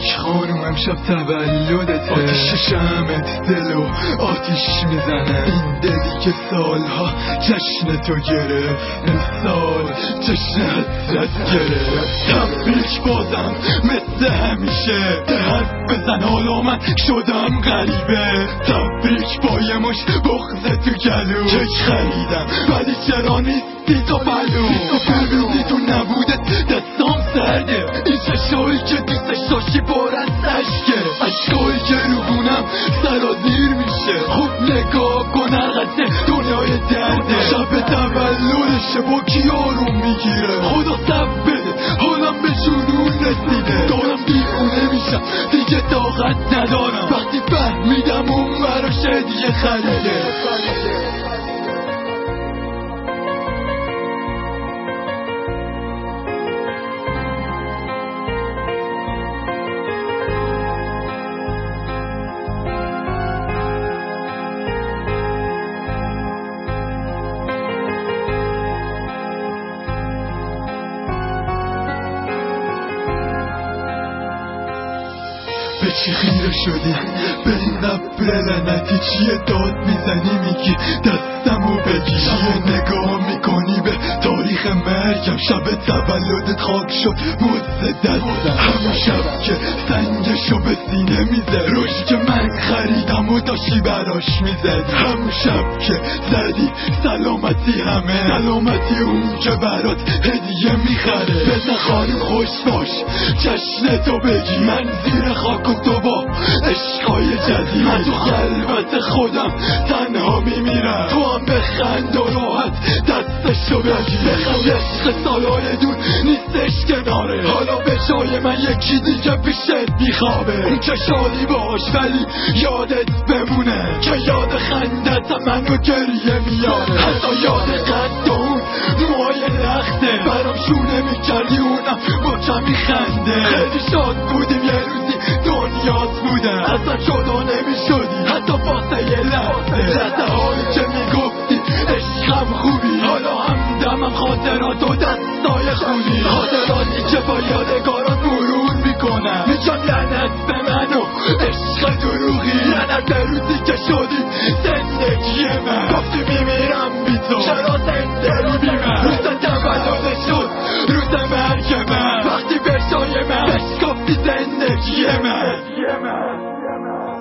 خانوم امشب تولدته، آتیش شمعت دلو آتیش میزنه، این دلی که سالها جشن تو گرفت امسال جشن حسرت گرفت. تبریک بازم مثل همیشه حرف بزن حالا من شدم غریبه، تبریک با یه مش بغض تو گلو، کیک خریدم ولی چرا نیستی تو پلو، فرمیدی تو نبودت دستام سرده، این چشایی که دوستش داشتی پر از عشقه، عشقایی که رو بونم سرازیر میشه، خوب نگاه کن حقیقت دنیای درده، شب تولدشه با کی آروم میگیره، خدا سب بده حالم به جنون رسیده، دارم دیوونه میشم دیگه طاقت ندارم، وقتی فهمیدم اون براش هدیه خریده. به چی خیره شدی؟ به این ابر لعنتی چیه داد میزنی میگی دستمو بگی، چیه نگاه میکنی به تاریخ مرگم، شب تولدت خاک شد مزد دستم، همون شب که سنگشو به سینه میزد، روشی که من خریدم و داشتی براش میزدی، همون شب که زدی سلامتی همه، سلامتی اون که برات هدیه میخره، بزن خانم خوش باش جشن تو بگی، من زیر خاک و تو با عشقای جدید، من تو خلوت خودم تنها میمیرم، تو هم بخند و راحت دستشو بگی، بخند عشق سالای دور نیستش کناره، حالا به جای من یکی دیگه پیشت میخوابه، اون که شادی باش ولی یادت بمونه، که یاد خندت منو گریه میاره، حتی یاد قد اون موهای لخته، برام شونه میکردی اونم با کمی خنده، خیلی شاد بودیم یه روزی دنیات بودم، اصلا جدا نمیشدی حتی واسه یه لحظه هایی که میگفتی عشقم خوبی، حالا هم دمم خاطرات و دستای خونی، خاطراتی که با یادگارات مرور میکنم، میگم لعنت به من و عشق دروغی، لعنت به روزی که شدی زندگی من، گفتی میمیرم بی تو چرا زنده بی من، روز تولد شد روز مرگ من، وقتی به جای من گفتی زندگی من.